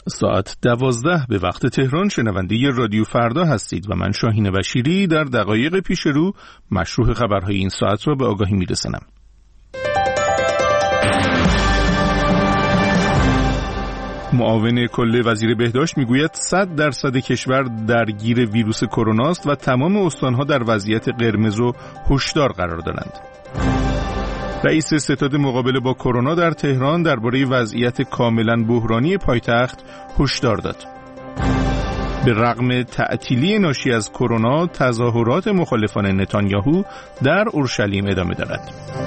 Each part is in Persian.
ساعت 12 به وقت تهران شنونده رادیو فردا هستید و من شاهین بشیری در دقایق پیش رو مشروح خبرهای این ساعت را به آگاهی میرسانم. معاون کل وزیر بهداشت میگوید 100% کشور درگیر ویروس کرونا است و تمام استانها در وضعیت قرمز و هشدار قرار دارند. رئیس ستاد مقابله با کرونا در تهران درباره وضعیت کاملا بحرانی پایتخت هشدار داد. به رغم تعطیلی ناشی از کرونا، تظاهرات مخالفان نتانیاهو در اورشلیم ادامه دارد.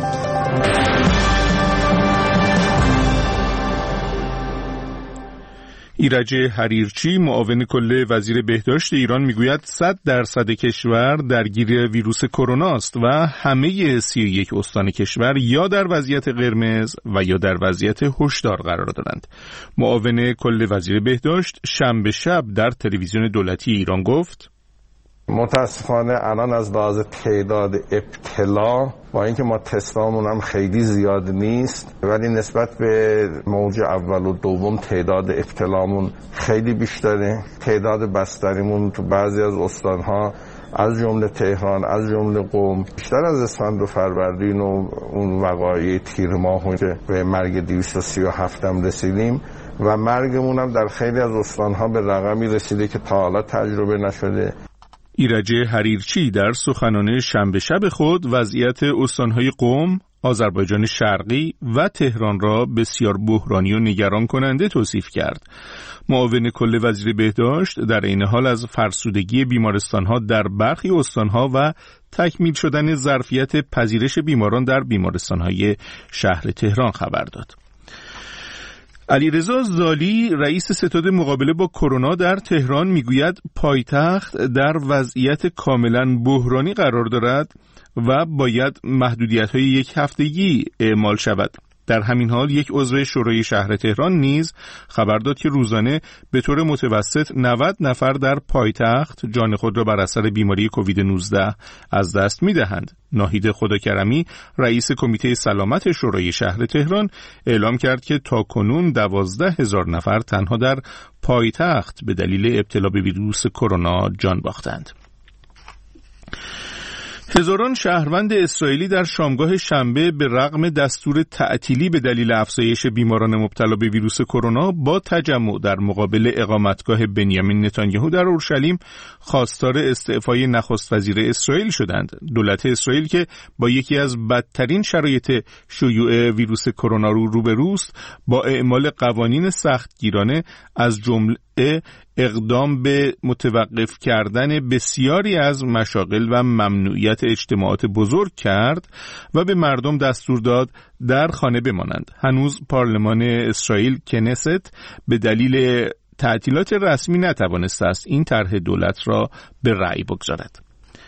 ایرج حریرچی معاون کل وزیر بهداشت ایران میگوید 100% کشور درگیر ویروس کرونا است و همه 31 استان کشور یا در وضعیت قرمز و یا در وضعیت هشدار قرار دارند. معاون کل وزیر بهداشت شنبه شب در تلویزیون دولتی ایران گفت: متاسفانه الان از لحاظ تعداد ابتلا با اینکه ما تستامون هم خیلی زیاد نیست، ولی نسبت به موج اول و دوم تعداد ابتلامون خیلی بیشتره. تعداد بستریمون تو بعضی از استانها از جمله تهران، از جمله قم، بیشتر از اسفند و فروردین و اون وقایع تیر ماه که به مرگ 237 هم رسیدیم و مرگمون هم در خیلی از استانها به رقمی رسیده که تا حالا تجربه نشده. ایرج حریرچی در سخنان شنبه شب خود وضعیت استانهای قم، آذربایجان شرقی و تهران را بسیار بحرانی و نگران کننده توصیف کرد. معاون کل وزیر بهداشت در این حال از فرسودگی بیمارستانها در برخی استانها و تکمیل شدن ظرفیت پذیرش بیماران در بیمارستانهای شهر تهران خبر داد. علیرضا زالی رئیس ستاد مقابله با کرونا در تهران میگوید پایتخت در وضعیت کاملا بحرانی قرار دارد و باید محدودیت‌های یک هفتگی اعمال شود. در همین حال یک عضو شورای شهر تهران نیز خبر داد که روزانه به طور متوسط 90 نفر در پایتخت جان خود را بر اثر بیماری کووید 19 از دست می‌دهند. ناهید خداکرمی رئیس کمیته سلامت شورای شهر تهران اعلام کرد که تاکنون 12,000 نفر تنها در پایتخت به دلیل ابتلا به ویروس کرونا جان باختند. هزاران شهروند اسرائیلی در شامگاه شنبه به رغم دستور تعطیلی به دلیل افزایش بیماران مبتلا به ویروس کرونا با تجمع در مقابل اقامتگاه بنیامین نتانیاهو در اورشلیم خواستار استعفای نخست وزیر اسرائیل شدند. دولت اسرائیل که با یکی از بدترین شرایط شیوع ویروس کرونا روبروست، با اعمال قوانین سختگیرانه از جمله اقدام به متوقف کردن بسیاری از مشاغل و ممنوعیت اجتماعات بزرگ کرد و به مردم دستور داد در خانه بمانند. هنوز پارلمان اسرائیل کنست به دلیل تعطیلات رسمی نتوانسته است این طرح دولت را به رأی بگذارد.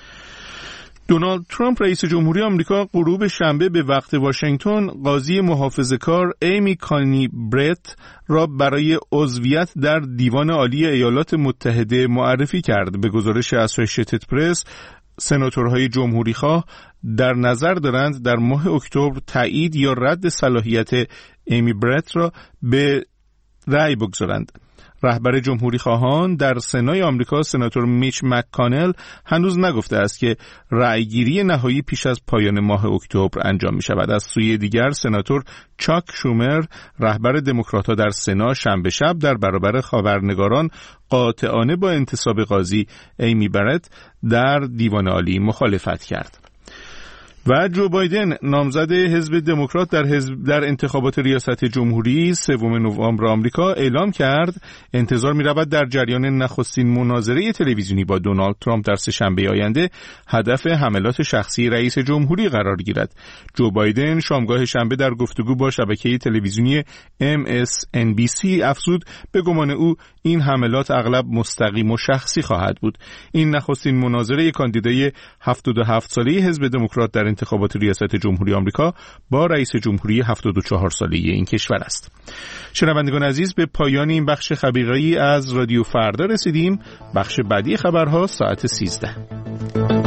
دونالد ترامپ رئیس جمهوری آمریکا غروب شنبه به وقت واشنگتن قاضی محافظه‌کار ایمی کانی برت را برای عضویت در دیوان عالی ایالات متحده معرفی کرد. به گزارش اسوسییتد پرس، سناتورهای جمهوری‌خواه در نظر دارند در ماه اکتبر تایید یا رد صلاحیت ایمی برت را به رأی بگذارند. رهبر جمهوری خواهان در سنای آمریکا سناتور میچ مککانل هنوز نگفته است که رأیگیری نهایی پیش از پایان ماه اکتبر انجام می شود. از سوی دیگر سناتور چاک شومر رهبر دموکرات‌ها در سنا شنبه شب در برابر خبرنگاران قاطعانه با انتصاب قاضی ایمی برت در دیوان عالی مخالفت کرد. و جو بایدن نامزد حزب دموکرات در انتخابات ریاست جمهوری 3 نوامبر آمریکا اعلام کرد انتظار می‌رود در جریان نخستین مناظره تلویزیونی با دونالد ترامپ در سه‌شنبه آینده هدف حملات شخصی رئیس جمهوری قرار گیرد. جو بایدن شامگاه شنبه در گفتگو با شبکه تلویزیونی MSNBC افزود به گمان او این حملات اغلب مستقیم و شخصی خواهد بود. این نخستین مناظره کاندیدای 77 ساله حزب دموکرات در انتخابات ریاست جمهوری آمریکا با رئیس جمهوری 74 ساله این کشور است. شنوندگان عزیز، به پایان این بخش خبری از رادیو فردا رسیدیم. بخش بعدی خبرها ساعت 13.